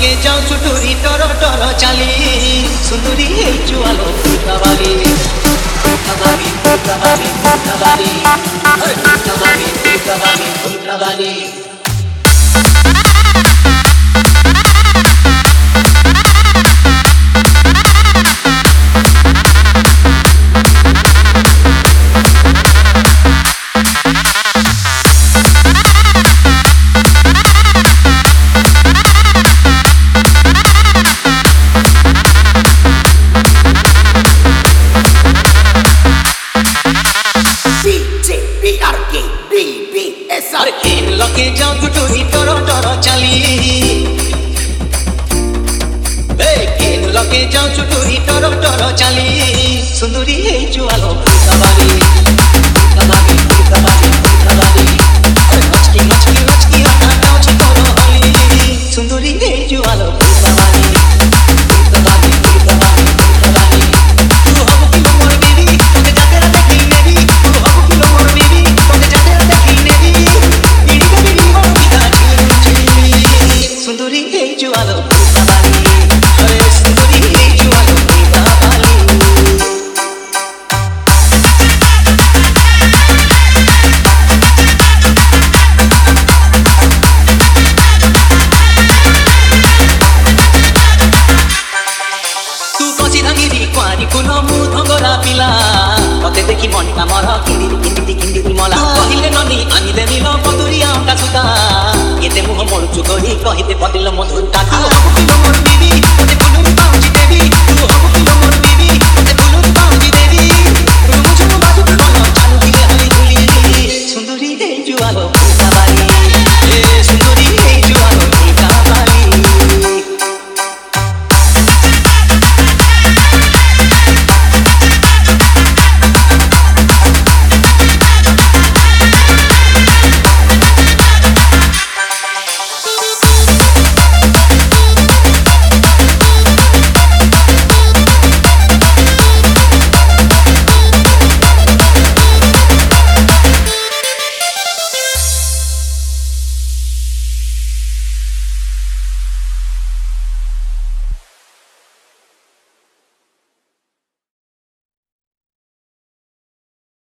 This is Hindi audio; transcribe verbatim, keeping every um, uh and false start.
लगे जाऊ चुटुरी टोर टोर चाली सुंदरी हे जुआलो फुटवाली फुटवाली फुटवाली फुटवाली अरे फुटवाली फुटवाली फुटवाली अरे खेल लगे जाऊ गुटुरी टोरो टोरो चाली खेल लगे जाऊ चुटुरी टोरो टोरो चाली सुंदरी हे जुआलो फुटवाली फुटवाली फुटवाली फुटवाली अरे मचकी मचकी मचकी आना नाची तोरो हली सुंदरी हे जुआलो फुटवाली फुटवाली फुटवाली फुटवाली तू हम की मोर बेबी तोके जाते देखी मेरी तू हम की मोर बेबी तोके जाते देखी मेरी सुंदरी हे जुआलो फुटवाली अरे सुंदरी हे जुआलो फुटवाली तू कसी धांगिरी क्वारी कुनो मु धंगरा पिला तते देखि मनटा मर किंदी किंदी किंदी मला कहिले ननी आनिले नील मधुरिया का सुता केते मुह मोर चुकरी कहिते पदिल मधुर काकू मोर बीबी